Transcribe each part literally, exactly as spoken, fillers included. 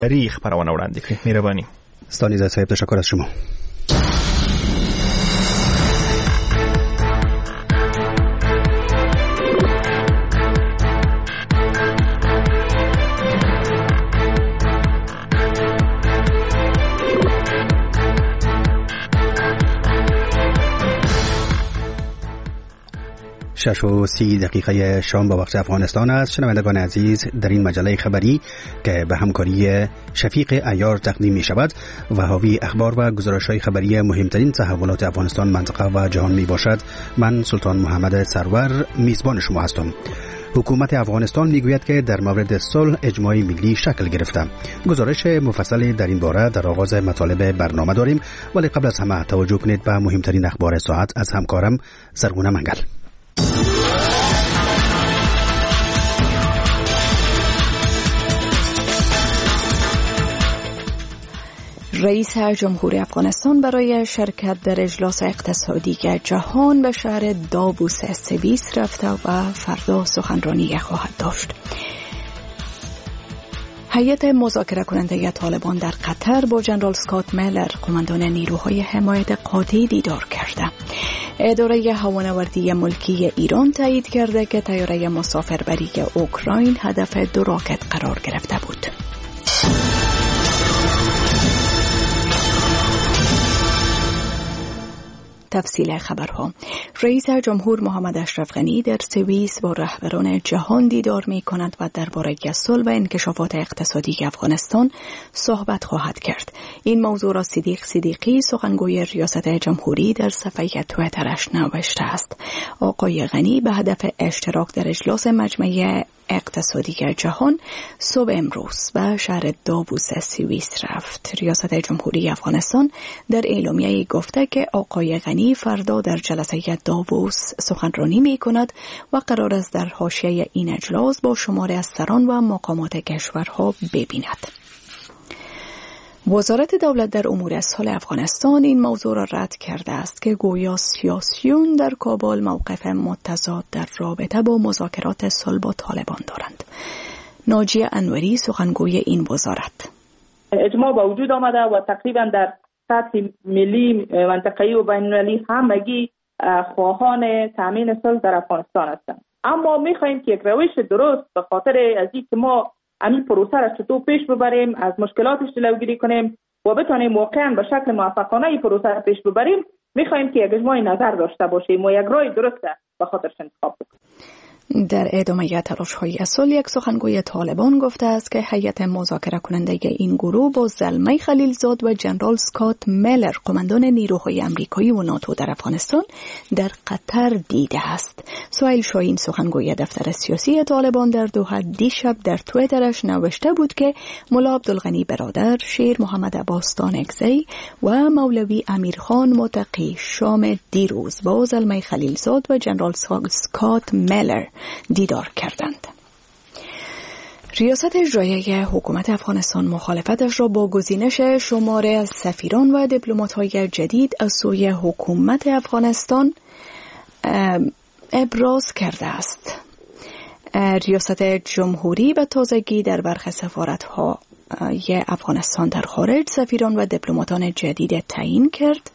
تاریخ پروانه وړاندې کړئ. مهرباني. ستانیزه صاحب تشکر از شما. شش و سی دقیقه شام با وقت افغانستان است. شنوندگان عزیز، در این مجله خبری که به همکاری شفیق عیار تقدیم می شود و حاوی اخبار و گزارش‌های خبری مهمترین تحولات افغانستان، منطقه و جهان می باشد، من سلطان محمد سرور میزبان شما هستم. حکومت افغانستان میگوید که در مورد صلح اجماع ملی شکل گرفته. گزارش مفصلی در این باره در آغاز مطالب برنامه داریم، ولی قبل از همه توجه کنید به مهمترین اخبار ساعت از همکارم زرگونه منگل. رئیس جمهوری افغانستان برای شرکت در اجلاس اقتصادی جهان به شهر داووس سوئیس رفته و فردا سخنرانی خواهد داشت. هیئت مذاکره کننده طالبان در قطر با جنرال اسکات میلر، قماندان نیروهای حمایت قاطع، دیدار کرده. اداره هوانوردی ملکی ایران تایید کرده که طیاره مسافربری اوکراین هدف دو راکت قرار گرفته بود. تفصیل خبرها. رئیس جمهور محمد اشرف غنی در سوئیس با رهبران جهان دیدار می کند و درباره صلح و انکشافات اقتصادی افغانستان صحبت خواهد کرد. این موضوع را صدیق صدیقی، سخنگوی ریاست جمهوری، در صفحه توییترش نوشته است. آقای غنی به هدف اشتراک در اجلاس مجمع اقتصادی جهان صبح امروز به شهر داووس سوئیس رفت. ریاست جمهوری افغانستان در اعلامیه گفته که آقای غنی فردا در جلسه داووس سخنرانی می کند و قرار است در حاشیه این اجلاس با شماری از سران و مقامات کشورها ببیند. وزارت دولت در امور صلح افغانستان این موضوع را رد کرده است که گویا سیاسیون در کابل موقف متضاد در رابطه با مذاکرات صلح با طالبان دارند. ناجیه انوری، سخنگوی این وزارت: اجماع با وجود آمده و تقریبا در سطح ملی، منطقه‌ای و بین‌المللی همگی خواهان تامین صلح در افغانستان هستند. اما می‌خواهیم که یک روش درست به خاطر از اینکه ما همین پروسه را چطور پیش ببریم، از مشکلاتش جلوگیری کنیم و بتونیم واقعا به شکل موفقانه این پروسه را پیش ببریم، میخواهیم که یک اجماع نظر داشته باشیم و یک راه درست به خاطرش انتخاب کنیم. در ادامه تلاش‌های صلح، یک سخنگوی طالبان گفته است که هیئت مذاکره کننده این گروه با زلمه خلیلزاد و جنرال اسکات میلر، قماندان نیروهای آمریکایی و ناتو در افغانستان، در قطر دیده است. سهیل شاهین، سخنگوی دفتر سیاسی طالبان در دوحه، دیشب در توییترش نوشته بود که ملا عبدالغنی برادر، شیر محمد عباس دانگزی و مولوی امیرخان متقی شام دیروز با زلمه خلیلزاد و جنرال اسکات میلر دیدار کردند. ریاست اجرایی حکومت افغانستان مخالفتش را با گزینش شماره از سفیران و دیپلمات‌های جدید از سوی حکومت افغانستان ابراز کرده است. ریاست جمهوری به تازگی در برخی سفارت‌های افغانستان در خارج سفیران و دیپلماتان جدید تعیین کرد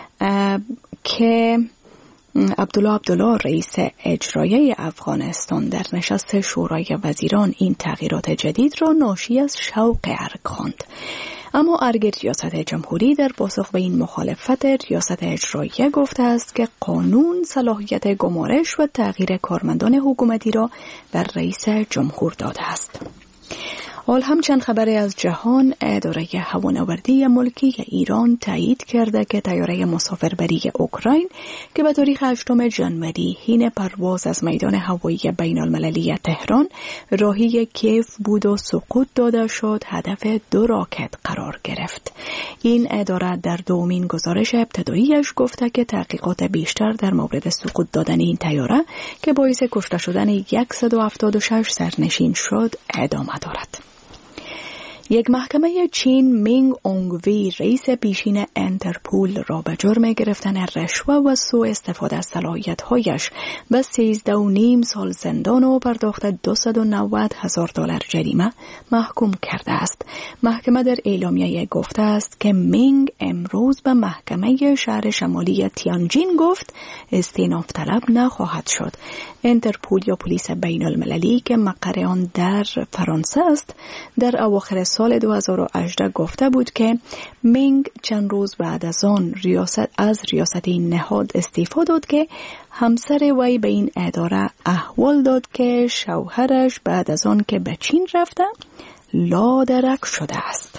که عبدالله عبدالله، رئیس اجرایی افغانستان، در نشست شورای وزیران این تغییرات جدید را ناشی از شوق ارگ خواند. اما ارگ ریاست جمهوری در پاسخ به این مخالفت ریاست اجرایی گفته است که قانون صلاحیت گمارش و تغییر کارمندان حکومتی را بر رئیس جمهور داده است. حال هم چند خبری از جهان. اداره هوانوردی ملکی ایران تایید کرده که طیاره مسافربری اوکراین که به تاریخ هشتم ژانویه حین پرواز از میدان هوایی بین المللی تهران راهی کیف بود و سقوط داده شد، هدف دو راکت قرار گرفت. این اداره در دومین گزارش ابتداییش گفته که تحقیقات بیشتر در مورد سقوط دادن این طیاره که باعث کشته شدن صد و هفتاد و شش سرنشین شد ادامه دارد. یک محکمه چین مینگ اونگوی رئیس پیشین انترپول را به جرم گرفتن رشوه و سوء استفاده از صلاحیت‌هایش به سیزده و نیم سال زندان و پرداخت دویست و نود هزار دلار جریمه محکوم کرده است. محکمه در اعلامیه گفته است که مینگ امروز به محکمه شهر شمالی تیانجین گفت استئناف طلب نخواهد شد. انترپول یا پلیس بین المللی که مقر آن در فرانسه است در اواخر سال دو هزار و هجده گفته بود که مینگ چند روز بعد از آن ریاست از ریاست این نهاد استعفا داد که همسر وی به این اداره احوال داد که شوهرش بعد از آن که به چین رفته لادرک شده است.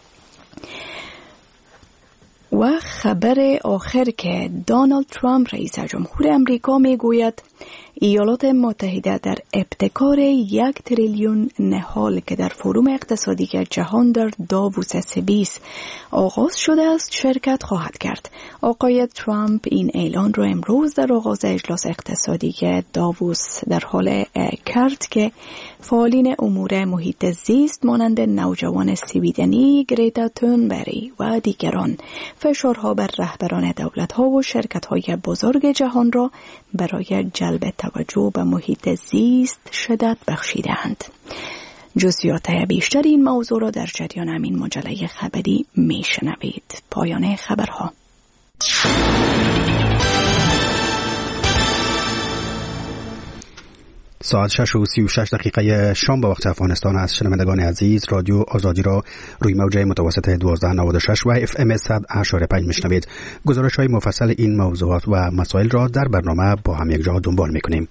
و خبر آخر که دونالد ترامپ رئیس جمهور امریکا می گوید ایالات متحده در ابتکار یک تریلیون نهال که در فروم اقتصادی جهان در داووس سوئیس آغاز شده است شرکت خواهد کرد. آقای ترامپ این اعلان را امروز در آغاز اجلاس اقتصادی داووس در حال کرد که فعالین امور محیط زیست مانند نوجوان سویدنی گریتا تونبری و دیگران فشارها بر رهبران دولت‌ها و شرکت‌های بزرگ جهان را برای جلب توجه به محیط زیست شدت بخشیدند. جزئیات بیشتر این موضوع را در جریان همین مجله خبری میشنوید. پایان خبرها. ساعت شش و سی و شش دقیقه شام به وقت افغانستان است. شنوندگان عزیز، رادیو آزادی را روی موج متوسط دوازده نود و شش و اف ام صد و هشت و پنج میشنوید. گزارش های مفصل این موضوعات و مسائل را در برنامه با هم یک جا دنبال میکنیم.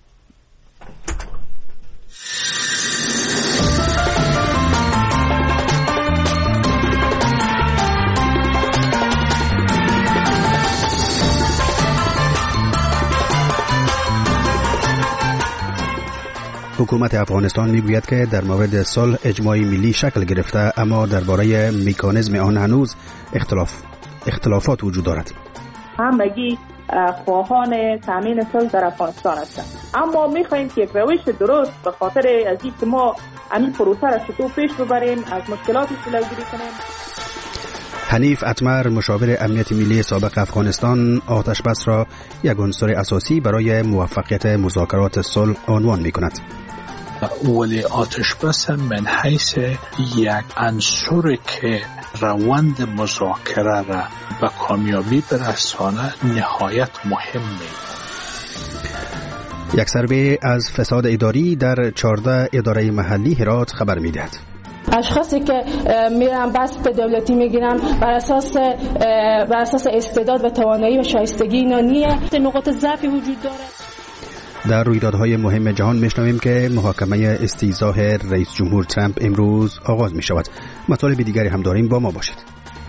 حکومت افغانستان میگوید که در مورد صلح اجماع ملی شکل گرفته، اما درباره مکانیزم آن هنوز اختلاف اختلافات وجود دارد. همگی خواهان تامین صلح در افغانستان هستند، اما می‌خوایم که یک روش درست به خاطر از اینکه ما همین پروسه را چطور پیش ببریم، از مشکلاتش جلوگیری کنیم. حنیف اتمر، مشاور امنیت ملی سابق افغانستان، آتش بس را یک عنصر اساسی برای موفقیت مذاکرات صلح عنوان می‌کند. ولی آتش بس من حیث یک عنصر که روند مذاکره را به کامیابی برسانه نهایت مهم می‌باشد. یک سروی از فساد اداری در چهارده اداره محلی هرات خبر می‌دهد. اشخاصی که میرن بست دولتی میگیرن بر اساس بر اساس استعداد و توانایی و شایستگی اینا نیست، نقاط ضعفی وجود داره. در رویدادهای مهم جهان میشنویم که محاکمه استیضاح رئیس جمهور ترامپ امروز آغاز می شود. مطالب دیگری هم داریم، با ما باشید.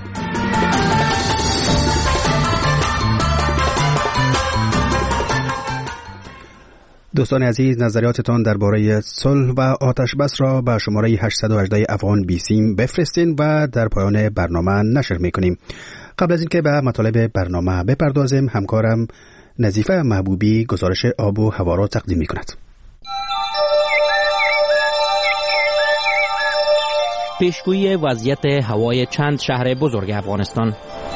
دوستان عزیز، نظریاتتان درباره صلح و آتش بس را به شماره هشتصد و هجده افغان بیسیم بفرستین و در پایان برنامه نشر میکنیم. قبل از اینکه به مطالب برنامه بپردازیم، همکارم نظیفه محبوبی گزارش آب و هوا را تقدیم میکند. پیشگویی وضعیت هوای چند شهر بزرگ افغانستان.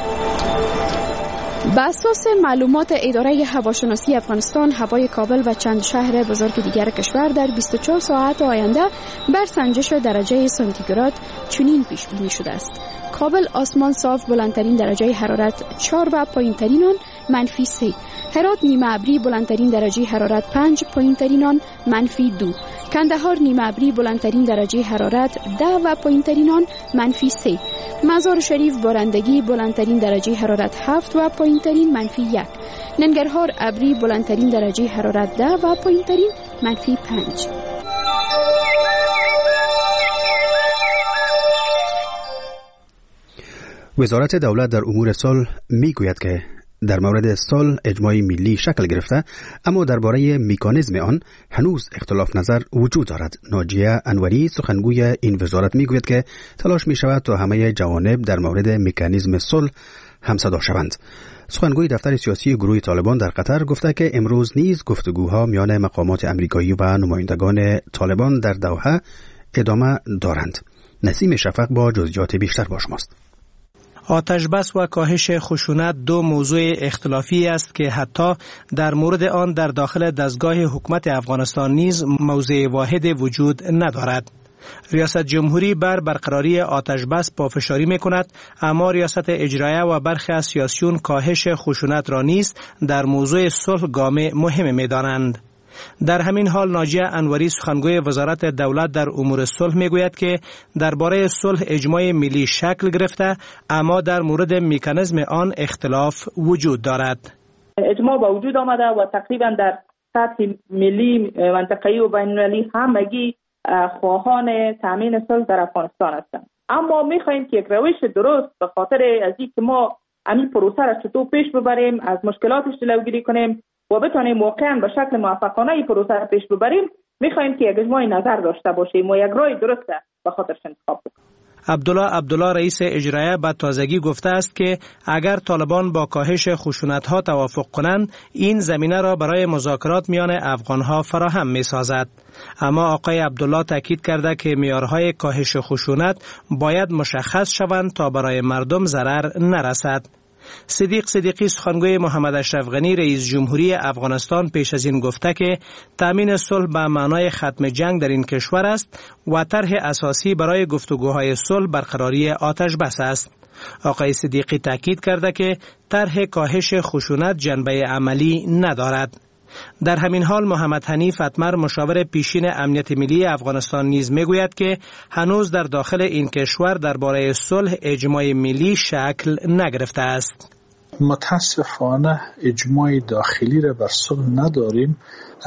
بر اساس معلومات اداره هواشناسی افغانستان، هوای کابل و چند شهر بزرگ دیگر کشور در بیست و چهار ساعت آینده بر سنجش درجه سانتیگراد چنین پیش بینی شده است: کابل آسمان صاف، بلندترین درجه حرارت چهار و پایینترین آن منفی سه. هرات نیمه ابری، بلندترین درجه حرارت پنج، پایینترین آن منفی دو. کندهار نیمه ابری، بلندترین درجه حرارت ده و پایینترین آن منفی سه. مزار شریف بارندگی، بلندترین درجه حرارت هفت و پایینترین منفی یک. ننگرهار ابری، بلندترین درجه حرارت ده و پایینترین منفی پنج. وزارت دولت در امور صلح میگوید که در مورد صلح اجماع ملی شکل گرفته، اما درباره مکانیزم آن هنوز اختلاف نظر وجود دارد. ناجیه انوری، سخنگوی این وزارت، میگوید که تلاش می شود تا همه جوانب در مورد مکانیزم صلح همصدا شوند. سخنگوی دفتر سیاسی گروه طالبان در قطر گفته که امروز نیز گفتگوها میان مقامات امریکایی و نمایندگان طالبان در دوحه ادامه دارند. نسیم شفق با جزئیات بیشتر با شماست. آتش بس و کاهش خشونت دو موضوع اختلافی است که حتی در مورد آن در داخل دستگاه حکومت افغانستان نیز موضع واحد وجود ندارد. ریاست جمهوری بر برقراری آتش بس پافشاری می کند، اما ریاست اجرایه و برخی از سیاسیون کاهش خشونت را نیز در موضوع صلح گام مهم می دانند. در همین حال ناجیه انوری سخنگوی وزارت دولت در امور صلح می گوید که درباره صلح اجماع ملی شکل گرفته، اما در مورد مکانیزم آن اختلاف وجود دارد. اجماع با وجود آمده و تقریبا در سطح ملی، منطقه‌ای و بین‌المللی همگی خواهان تامین صلح در افغانستان هستند. اما می‌خواهیم که یک روش درست به خاطر از اینکه ما همین پروسه را چطور پیش ببریم، از مشکلاتش جلوگیری کنیم و بتونیم واقعا به شکل موفقانه این پروسه را پیش ببریم، می‌خواهیم که یک اجماع نظر داشته باشیم و یک راه درست به خاطرش انتخاب کنیم. عبدالله عبدالله رئیس اجرایه به تازگی گفته است که اگر طالبان با کاهش خشونت‌ها توافق کنند، این زمینه را برای مذاکرات میان افغان‌ها فراهم می‌سازد. اما آقای عبدالله تاکید کرده که معیارهای کاهش خشونت باید مشخص شوند تا برای مردم ضرر نرسد. صدیق صدیقی سخنگوی محمد اشرف غنی رئیس جمهوری افغانستان پیش از این گفته که تامین صلح به معنای ختم جنگ در این کشور است و طرح اساسی برای گفتگوهای صلح برقراری آتش بس است. آقای صدیقی تاکید کرده که طرح کاهش خشونت جنبه عملی ندارد. در همین حال محمد حنیف اتمر مشاور پیشین امنیت ملی افغانستان نیز میگوید که هنوز در داخل این کشور درباره صلح اجماع ملی شکل نگرفته است. متاسفانه اجماع داخلی را بر صلح نداریم.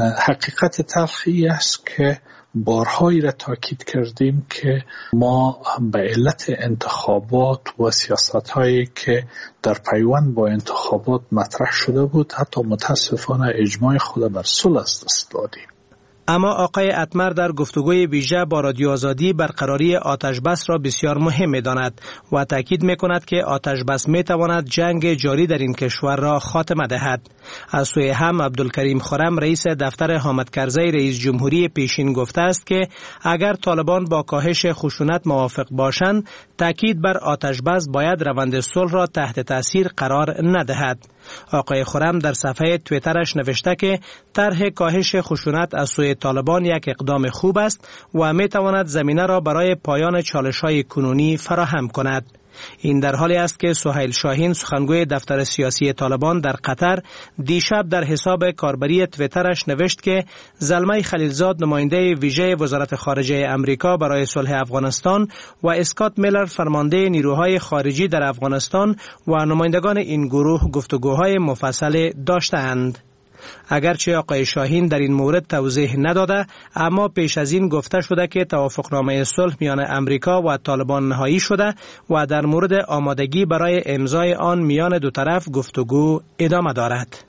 حقیقت تلخی است که بارهایی را تاکید کردیم که ما به علت انتخابات و سیاست‌هایی که در پیوند با انتخابات مطرح شده بود، حتی متاسفانه اجماع خود بر صلح از دست دادیم. اما آقای اتمر در گفتگوی ویژه با رادیو آزادی برقراری آتش بس را بسیار مهم می‌داند و تاکید می‌کند که آتش بس می‌تواند جنگ جاری در این کشور را خاتمه دهد. از سوی هم عبدالکریم خرم رئیس دفتر حامد کرزی رئیس جمهوری پیشین گفته است که اگر طالبان با کاهش خشونت موافق باشند، تاکید بر آتش بس باید روند صلح را تحت تاثیر قرار ندهد. آقای خرم در صفحه توییترش نوشته که طرح کاهش خشونت از سوی طالبان یک اقدام خوب است و می تواند زمینه را برای پایان چالش‌های کنونی فراهم کند. این در حالی است که سهیل شاهین سخنگوی دفتر سیاسی طالبان در قطر دیشب در حساب کاربری توییترش نوشت که زلمه خلیلزاد نماینده ویژه وزارت خارجه امریکا برای صلح افغانستان و اسکات میلر فرمانده نیروهای خارجی در افغانستان و نمایندگان این گروه گفتگوهای مفصل داشتند. اگرچه آقای شاهین در این مورد توضیح نداده، اما پیش از این گفته شده که توافقنامه صلح میان امریکا و طالبان نهایی شده و در مورد آمادگی برای امضای آن میان دو طرف گفتگو ادامه دارد.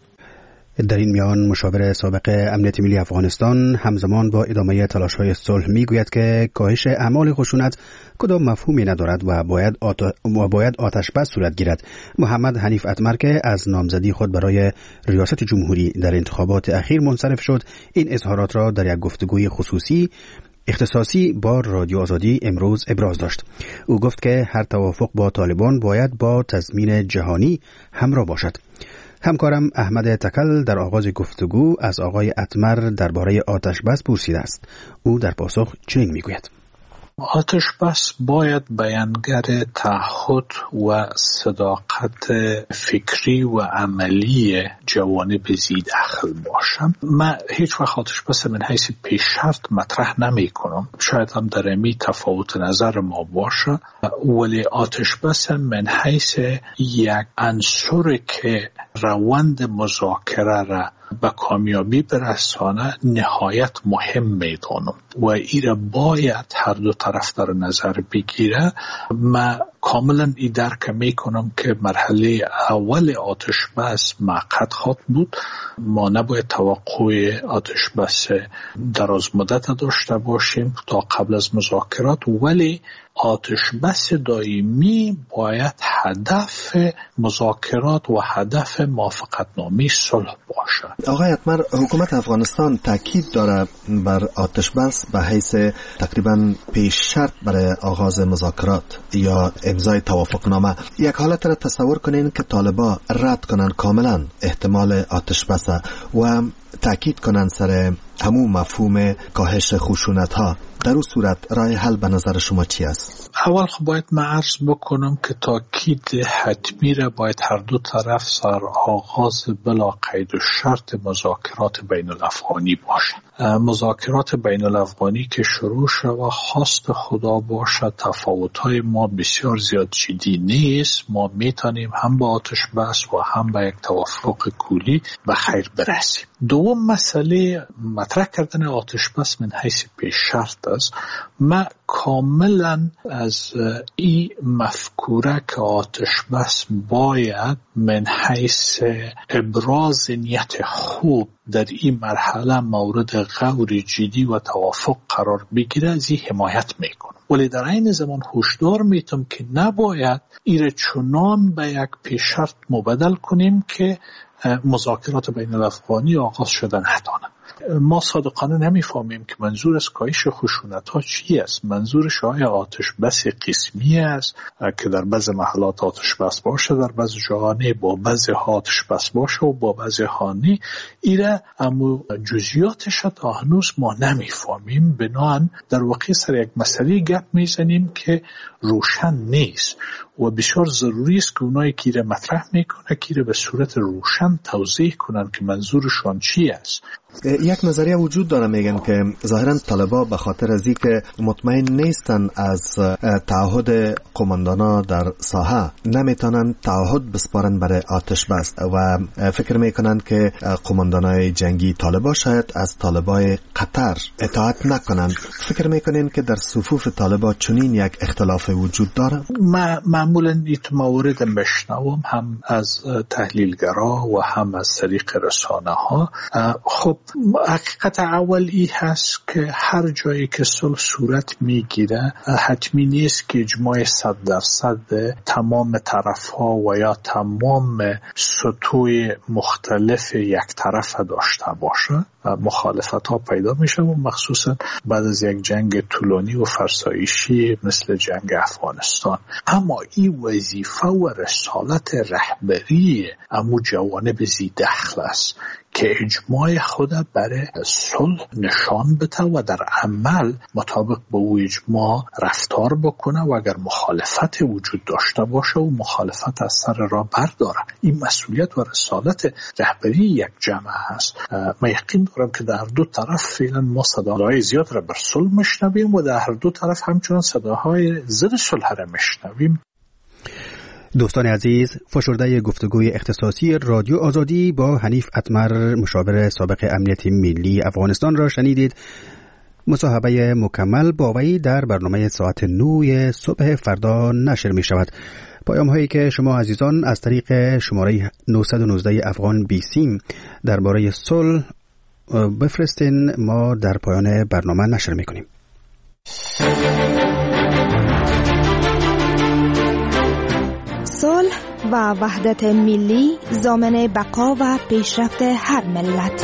در این میان مشاور سابق امنیت ملی افغانستان همزمان با ادامه تلاش‌های صلح میگوید که کاهش اعمال خشونت کدام مفهومی ندارد و باید آت... و باید آتش بس صورت گیرد. محمد حنیف اتمر که از نامزدی خود برای ریاست جمهوری در انتخابات اخیر منصرف شد، این اظهارات را در یک گفتگوی خصوصی اختصاصی با رادیو آزادی امروز ابراز داشت. او گفت که هر توافق با طالبان باید با تضمین جهانی همراه باشد. همکارم احمد تکل در آغاز گفتگو از آقای اتمر درباره آتش بس پرسیده است. او در پاسخ چنین میگوید: آتش بس باید بیانگر تعهد و صداقت فکری و عملی جوانب زید اخل باشم. من هیچ وقت آتش بس من حیث پیش شرط مطرح نمی کنم. شاید هم در امی تفاوت نظر ما باشه، ولی آتش بس من حیث یک عنصر که روند مذاکره را به کامیابی برسانه نهایت مهم میدانم و ایره باید هر دو طرف در نظر بگیره. من کاملا ای درک میکنم که مرحله اول آتش بس معقد خواهد بود. ما نباید توقع آتش بس دراز مدت داشته باشیم تا قبل از مذاکرات، ولی آتش بس دائمی باید هدف مذاکرات و هدف موافقتنامه صلح باشد. آقای اتمر، حکومت افغانستان تاکید داره بر آتش بس به حیث تقریبا پیش شرط برای آغاز مذاکرات یا امضای توافقنامه. یک حالت را تصور کنین که طالبان رد کنن کاملا احتمال آتش بس و تاکید کنن سر همون مفهوم کاهش خشونت ها. در اون صورت راه حل به نظر شما چی است؟ اول خب باید من عرض بکنم که تاکید حتمی را باید هر دو طرف سر آغاز بلا قید و شرط مذاکرات بین الافغانی باشه. مذاکرات بین الافغانی که شروع شود خواست خدا باشه، تفاوت‌های ما بسیار زیاد جدی نیست، ما میتونیم هم با آتش بس و هم با یک توافق کلی به خیر برسیم. دوم مسئله مطرح کردن آتش بس من حیث پیش شرط است. ما کاملا از این مفکوره که آتش بس باید من حیث ابراز نیت خوب در این مرحله مورد غور جدی و توافق قرار بگیره از این حمایت میکنم، ولی در این زمان هشدار میتم که نباید ایره چنان به یک پیش شرط مبدل کنیم که مذاکرات بین الافغانی آغاز شدن ندانه. ما صادقانه نمیفهمیم که منظور از کاهش خشونت ها چی است. منظورش آیا آتش بس قسمی است که در بعض محلات آتش بس باشه، در بعض جاها نه، با بعض آتش بس باشه و با بعض ها نه. ایره اما جزئیاتش تا هنوز ما نمیفهمیم. بنابراین در واقع سر یک مسئله گپ میزنیم که روشن نیست و بسیار ضروری است که اونایی که ایره مطرح میکنه که ایره به صورت روشن توضیح کنن که منظورشون چی است. یک نظریه وجود داره، میگن که ظاهرا طالبان به خاطر از اینکه مطمئن نیستن از تعهد قماندانا در ساحه نمیتونن تعهد بسپارن برای آتش بس و فکر میکنن که قماندانای جنگی طالبان شاید از طالبای قطر اطاعت نکنن. فکر میکنین که در صفوف طالبان چنین یک اختلاف وجود داره؟ ما معمولا این موارد مشنوم هم از تحلیلگرا و هم از طریق رسانه ها. خب حقیقت اول ای هست که هر جایی که صلح صورت میگیره حتمی نیست که اجماع صد درصد تمام طرف ها و یا تمام سطوح مختلف یک طرف داشته باشه. مخالفت ها پیدا میشه و مخصوصا بعد از یک جنگ طولانی و فرسایشی مثل جنگ افغانستان. اما این وظیفه و رسالت رهبری امو جوانب زی دخل است که اجماع خود برای صلح نشان بده و در عمل مطابق با او اجماع رفتار بکنه و اگر مخالفت وجود داشته باشه و مخالفت از سر راه برداره. این مسئولیت و رسالت رهبری یک جمع هست. من یقین دارم که در دو طرف فعلا ما صداهای زیاد را بر صلح مشنویم و در هر دو طرف همچنان صداهای ضد صلح را مشنویم. دوستان عزیز، فشرده گفتگوی اختصاصی رادیو آزادی با حنیف اتمر، مشاور سابق امنیت ملی افغانستان را شنیدید. مصاحبه مکمل با وی در برنامه ساعت نه صبح فردا نشر می شود. پیام هایی که شما عزیزان از طریق شماره نه یک نه افغان بیسیم درباره صلح بفرستین، ما در پایان برنامه نشر می کنیم. صلح و وحدت ملی ضامن بقا و پیشرفت هر ملت.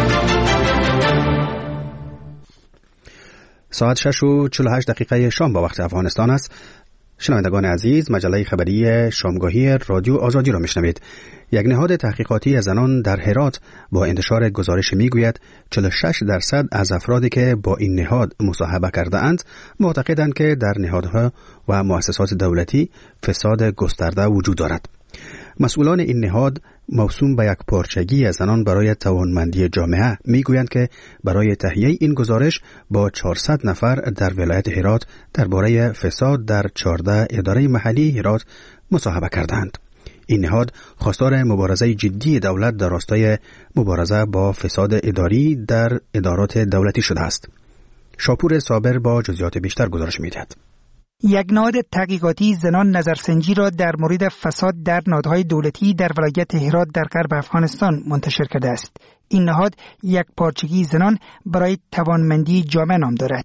ساعت شش و چهل و هشت دقیقه شام با وقت افغانستان است. شنوندگان عزیز، مجله خبری شامگاهی رادیو آزادی را میشنوید. یک نهاد تحقیقاتی زنان در هرات با انتشار گزارش میگوید چهل و شش درصد از افرادی که با این نهاد مصاحبه کرده اند معتقدند که در نهادها و مؤسسات دولتی فساد گسترده وجود دارد. مسئولان این نهاد موسوم به یک پارچگی زنان برای توانمندی جامعه میگویند که برای تهیه این گزارش با چهارصد نفر در ولایت هرات درباره فساد در چهارده اداره محلی هرات مصاحبه کردند. این نهاد خواستار مبارزه جدی دولت در راستای مبارزه با فساد اداری در ادارات دولتی شده است. شاپور صابر با جزئیات بیشتر گزارش می‌دهد. یک نهاد تحقیقاتی زنان نظرسنجی را در مورد فساد در نهادهای دولتی در ولایت هرات در غرب افغانستان منتشر کرده است. این نهاد یک پارچگی زنان برای توانمندی جامعه نام دارد.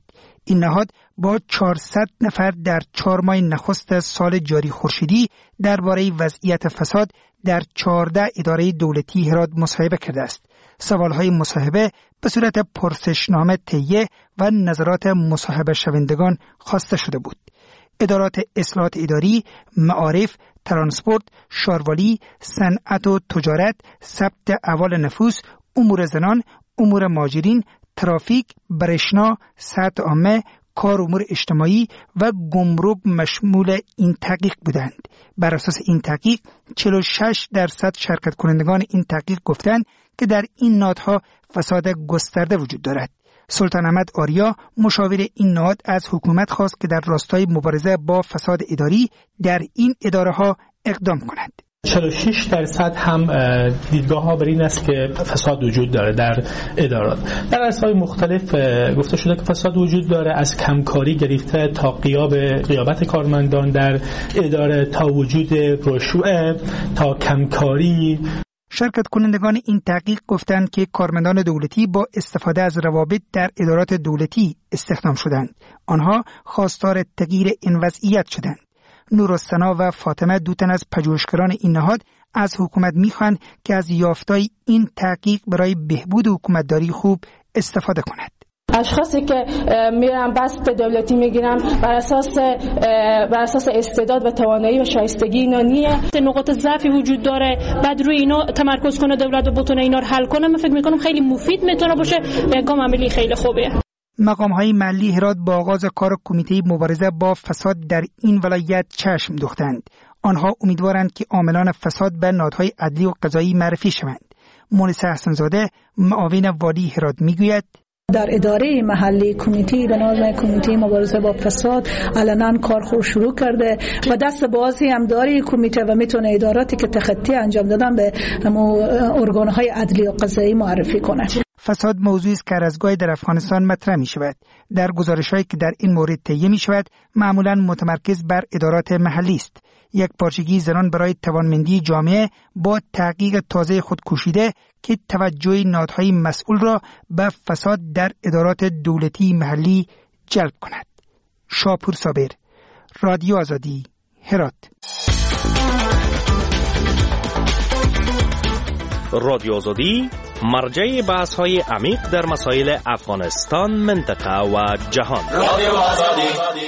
این نهاد با چهارصد نفر در چهار ماه نخست سال جاری خورشیدی درباره وضعیت فساد در چهارده اداره دولتی هرات مصاحبه کرده است. سوالهای مصاحبه به صورت پرسشنامه تهیه و نظرات مصاحبه شوندگان خواسته شده بود. ادارات اصلاحات اداری، معارف، ترانسپورت، شاروالی، صنعت و تجارت، ثبت احوال نفوس، امور زنان، امور مهاجرین، ترافیک، برشنا، صحت عامه، کار امور اجتماعی و گمرک مشمول این تحقیق بودند. بر اساس این تحقیق چهل و شش درصد شرکت کنندگان این تحقیق گفتند که در این نهادها فساد گسترده وجود دارد. سلطان احمد آریا مشاور این نهاد از حکومت خواست که در راستای مبارزه با فساد اداری در این اداره ها اقدام کند. چهل و شش درصد هم دیدگاه ها بر این است که فساد وجود داره در ادارات. در عرصه‌های مختلف گفته شده که فساد وجود داره، از کمکاری گرفته تا غیاب غیابت کارمندان در اداره، تا وجود رشوه، تا کمکاری. شرکت کنندگان این تحقیق گفتند که کارمندان دولتی با استفاده از روابط در ادارات دولتی استخدام شدند. آنها خواستار تغییر این وضعیت شدند. نورالثنا و فاطمه دو تن از پژوهشگران این نهاد از حکومت میخواهند که از یافته‌های این تحقیق برای بهبود حکومتداری خوب استفاده کند. اشخاصی که میرن بست دولتی میگیرن بر اساس بر اساس استعداد و توانایی و شایستگی اینا نیه. نقاط ضعفی وجود داره، بعد روی اینا تمرکز کنه دولت و بتونه اینا رو حل کنه. من فکر میکنم خیلی مفید میتونه باشه، گام عملی خیلی خوبه. مقام‌های محلی هرات با آغاز کار کمیته مبارزه با فساد در این ولایت چشم دوختند. آنها امیدوارند که عاملان فساد به نهادهای عدلی و قضایی معرفی شوند. مونس حسن‌زاده معاون والی هرات میگوید در اداره محلی کمیته به نام کمیته مبارزه با فساد علنا کار شروع کرده و دست بازی هم داره کمیته و میتونه اداراتی که تخطی انجام دادن به ارگان‌های عدلی و قضایی معرفی کنه. فساد موضوعی است که از گاهی در افغانستان مطرح می شود. در گزارش‌هایی که در این مورد تهیه می شود معمولاً متمرکز بر ادارات محلی است. یک پارچگی زنان برای توانمندی جامعه با تحقیق تازه خود کوشیده که توجه نهادهای مسئول را به فساد در ادارات دولتی محلی جلب کند. شاپور صابر، رادیو آزادی، هرات. رادیو آزادی مرجع بحث های عمیق در مسائل افغانستان، منطقه و جهان. رادیو آزادی.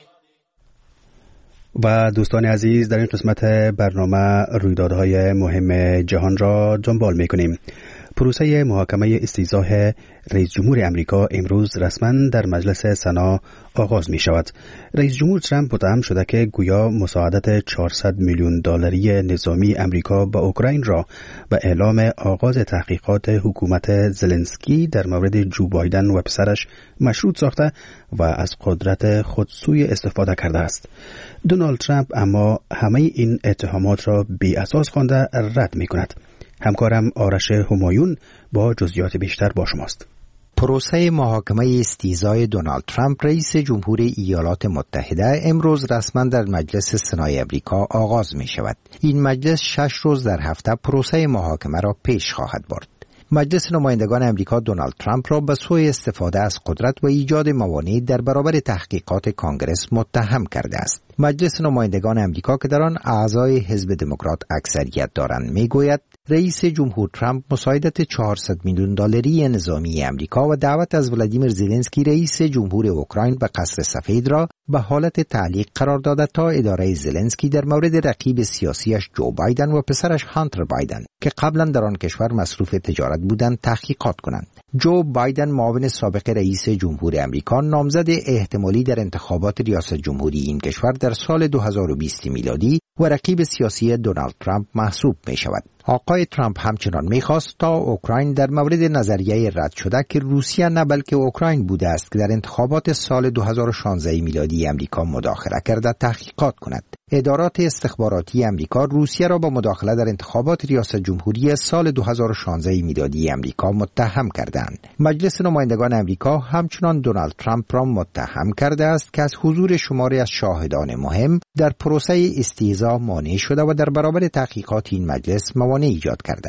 و دوستان عزیز، در این قسمت برنامه رویدادهای مهم جهان را دنبال می‌کنیم. پروسه محاکمه استیضاح رئیس جمهور امریکا امروز رسما در مجلس سنا آغاز می شود. رئیس جمهور ترامپ متهم شده که گویا مساعدت چهارصد میلیون دلاری نظامی امریکا به اوکراین را به اعلام آغاز تحقیقات حکومت زلنسکی در مورد جو بایدن و پسرش مشروط ساخته و از قدرت خود سوء استفاده کرده است. دونالد ترامپ اما همه این اتهامات را بی اساس خوانده رد می کند. همکارم آرش همایون با جزئیات بیشتر با شماست. پروسه محاکمه استیضاح دونالد ترامپ رئیس جمهور ایالات متحده امروز رسما در مجلس سنای امریکا آغاز می شود. این مجلس شش روز در هفته پروسه محاکمه را پیش خواهد برد. مجلس نمایندگان امریکا دونالد ترامپ را به سوء استفاده از قدرت و ایجاد موانع در برابر تحقیقات کانگرس متهم کرده است. مجلس نمایندگان امریکا که در آن اعضای حزب دموکرات اکثریت دارند میگوید رئیس جمهور ترامپ مساعدت چهارصد میلیون دلاری نظامی امریکا و دعوت از ولادیمیر زلنسکی رئیس جمهور اوکراین به قصر سفید را به حالت تعلیق قرار داده تا اداره زلنسکی در مورد رقیب سیاسیش جو بایدن و پسرش هانتر بایدن که قبلا در آن کشور مصروف تجارت بودند تحقیقات کنند. جو بایدن معاون سابق رئیس جمهور امریکا نامزد احتمالی در انتخابات ریاست جمهوری این کشور در سال دو هزار و بیست میلادی و رقیب سیاسی دونالد ترامپ محسوب می شود. آقای ترامپ همچنان می‌خواست تا اوکراین در مورد نظریه رد شده که روسیه نه بلکه اوکراین بوده است که در انتخابات سال دو هزار و شانزده میلادی امریکا مداخله کرده تحقیقات کند. ادارات استخباراتی امریکا روسیه را با مداخله در انتخابات ریاست جمهوری سال دو هزار و شانزده میلادی امریکا متهم کردند. مجلس نمایندگان امریکا همچنان دونالد ترامپ را متهم کرده است که از حضور شماری از شاهدان مهم در پروسه استیضاح مانع شده و در برابر تحقیقات این مجلس موانع ایجاد کرده است.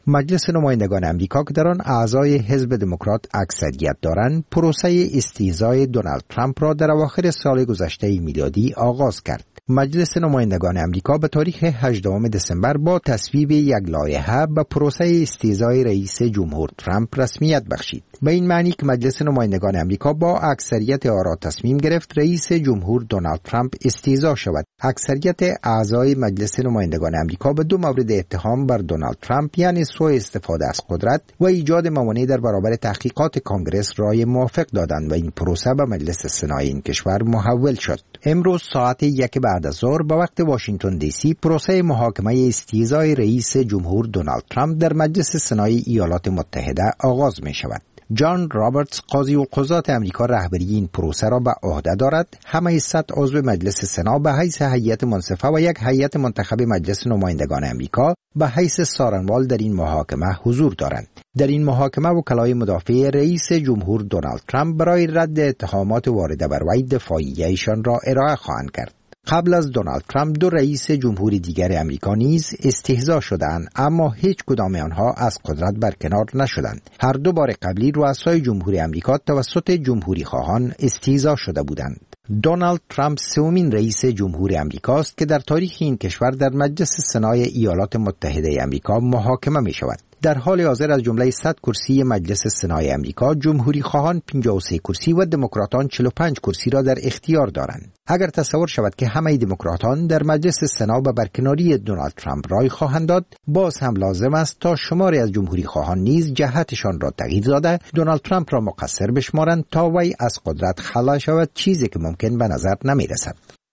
مجلس نمایندگان امریکا که در آن اعضای حزب دموکرات اکثریت دارند، پروسه استیضای دونالد ترامپ را در اواخر سال گذشته میلادی آغاز کرد. مجلس نمایندگان امریکا به تاریخ هجدهم دسامبر با تصویب یک لایحه به پروسه استیضای رئیس جمهور ترامپ رسمیت بخشید. به این معنی که مجلس نمایندگان امریکا با اکثریت آرا تصمیم گرفت رئیس جمهور دونالد ترامپ استیضا شود. اکثریت اعضای مجلس نمایندگان امریکا به دو مورد اتهام بر دونالد ترامپ، یعنی سوء استفاده از قدرت و ایجاد موانع در برابر تحقیقات کانگرس، رای موافق دادند و این پروسه به مجلس سنای این کشور محول شد. امروز ساعت یک بعد از ظهر به وقت واشنگتن دی سی پروسه محاکمه استیضای رئیس جمهور دونالد ترامپ در مجلس سنای ایالات متحده آغاز می شود. جان رابرتس، قاضی القضات امریکا، رهبری این پروسه را به عهده دارد. همه صد عضو مجلس سنا به حیث هیئت منصفه و یک هیئت منتخب مجلس نمایندگان امریکا به حیث سارنوال در این محاکمه حضور دارند. در این محاکمه وکلای مدافع رئیس جمهور دونالد ترامپ برای رد اتهامات وارده بر وی دفاعیه‌شان را ارائه خواهند کرد. قبل از دونالد ترامپ دو رئیس جمهور دیگر امریکا نیز استهزا شدند، اما هیچ کدام آنها از قدرت برکنار نشدند. هر دو بار قبلی رؤسای جمهوری امریکا توسط جمهوری خواهان استهزا شده بودند. دونالد ترامپ سومین رئیس جمهور امریکا است که در تاریخ این کشور در مجلس سنای ایالات متحده امریکا محاکمه می شود. در حال حاضر از جمله صد کرسی مجلس سنای امریکا، جمهوری خواهان پنجاه و سه کرسی و دموکراتان چهل و پنج کرسی را در اختیار دارند. اگر تصور شود که همه دموکراتان در مجلس سنا به برکناری دونالد ترامپ رای خواهند داد، باز هم لازم است تا شماری از جمهوری خواهان نیز جهتشان را تغییر داده دونالد ترامپ را مقصر بشمارند تا وی از قدرت خلاص شود، چیزی که ممکن به نظر نمی رسد.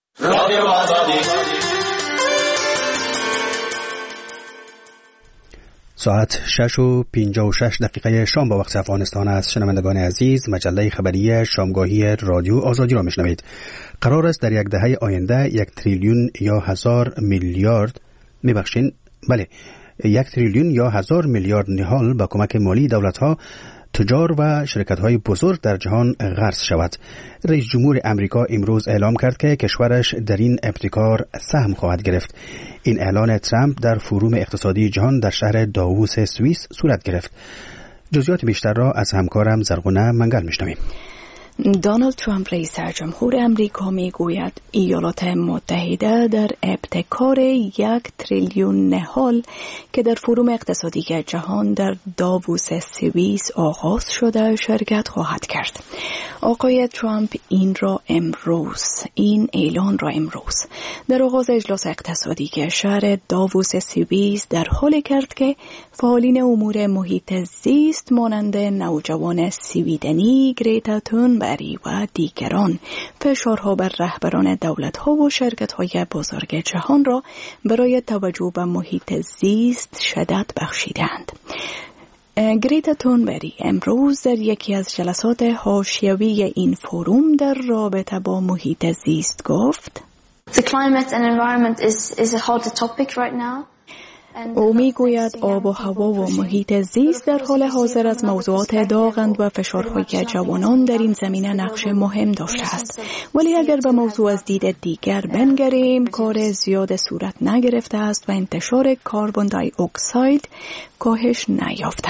ساعت شش و پنجاه و شش دقیقه شام با وقت افغانستان است. شنوندگان عزیز، مجله خبری شامگاهی رادیو آزادی را میشنوید. قرار است در یک دهه آینده یک تریلیون یا هزار میلیارد میبخشین بله یک تریلیون یا هزار میلیارد نهال با کمک مالی دولت‌ها، تجار و شرکت‌های بزرگ در جهان غرس شود. رئیس جمهور امریکا امروز اعلام کرد که کشورش در این ابتکار سهم خواهد گرفت. این اعلان ترامپ در فروم اقتصادی جهان در شهر داووس سوئیس صورت گرفت. جزئیات بیشتر را از همکارم زرغونه منگل میشنویم. دونالد ترامپ رئیس جمهور امریکا می گوید ایالات متحده در ابتکار یک تریلیون نهال که در فروم اقتصادی جهان در داووس سوئیس آغاز شده شرکت خواهد کرد. آقای ترامپ این را امروز این اعلان را امروز در آغاز اجلاس اقتصادی که شهر داووس سوئیس در حالی کرد که فعالین امور محیط زیست مانند نوجوان سویدنی گریتا تونبرگ و دیگران فشارها بر رهبران دولت‌ها و شرکت‌های بزرگ جهان را برای توجه به محیط زیست شدت بخشیدند. گریتا تونبرگ امروز در یکی از جلسات حاشیوی این فروم در رابطه با محیط زیست گفت: The climate and environment is is a hot topic right now. او می گوید آب و هوا و محیط زیست در حال حاضر از موضوعات داغند و فشارهای جوانان در این زمینه نقش مهم داشته است. ولی اگر به موضوع از دید دیگر بنگریم، کار زیاد صورت نگرفته است و انتشار کربن دی اکساید کاهش نیافته.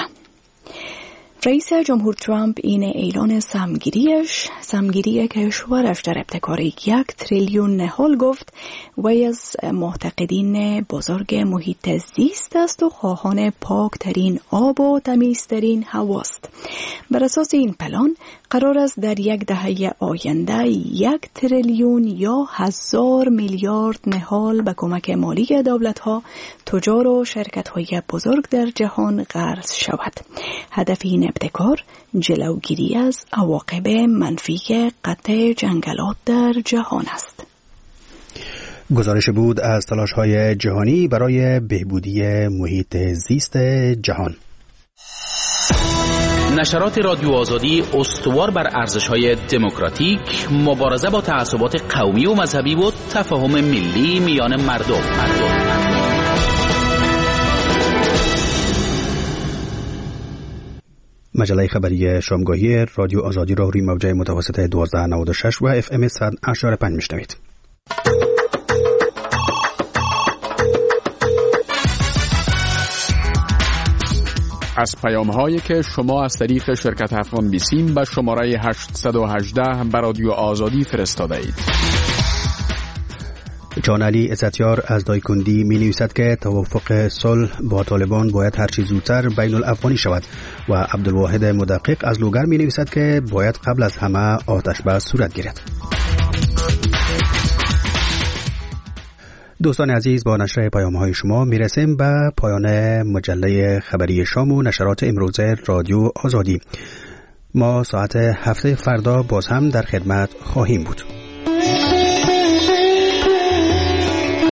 رئیس جمهور ترامپ این اعلان سهمگیریش سهمگیری کشورش در ابتکار یک تریلیون نهال گفت و از معتقدین بزرگ محیط زیست است و خواهان پاک ترین آب و تمیزترین هواست. بر اساس این پلان قرار است در یک دهه آینده یک تریلیون یا هزار میلیارد نهال به کمک مالی دولت‌ها، تجار و شرکت‌های بزرگ در جهان غرس شود. هدف این ابتکار جلوگیری از عواقب منفی قطع جنگلات در جهان است. گزارش بود از تلاش‌های جهانی برای بهبودی محیط زیست جهان. نشرات رادیو آزادی استوار بر ارزش‌های دموکراتیک، مبارزه با تعصبات قومی و مذهبی و تفاهم ملی میان مردم. مردم. مجله خبری شامگاهی رادیو آزادی را روی موجه متوسط دوازده نود و شش و اف ام صد و هشت و پنج میشنوید. از پیام هایی که شما از طریق شرکت افغان بیسیم به شماره هشت یک هشت به رادیو آزادی فرستاده اید. جان علی عزتیار از دایکندی می نویسد که توافق صلح با طالبان باید هرچی زودتر بین الافغانی شود و عبدالواحد مدقق از لوگر می نویسد که باید قبل از همه آتش بس صورت گیرد. دوستان عزیز، با نشر پیام های شما می رسیم به پایان مجله خبری شام و نشرات امروزه رادیو آزادی. ما ساعت هفته فردا باز هم در خدمت خواهیم بود.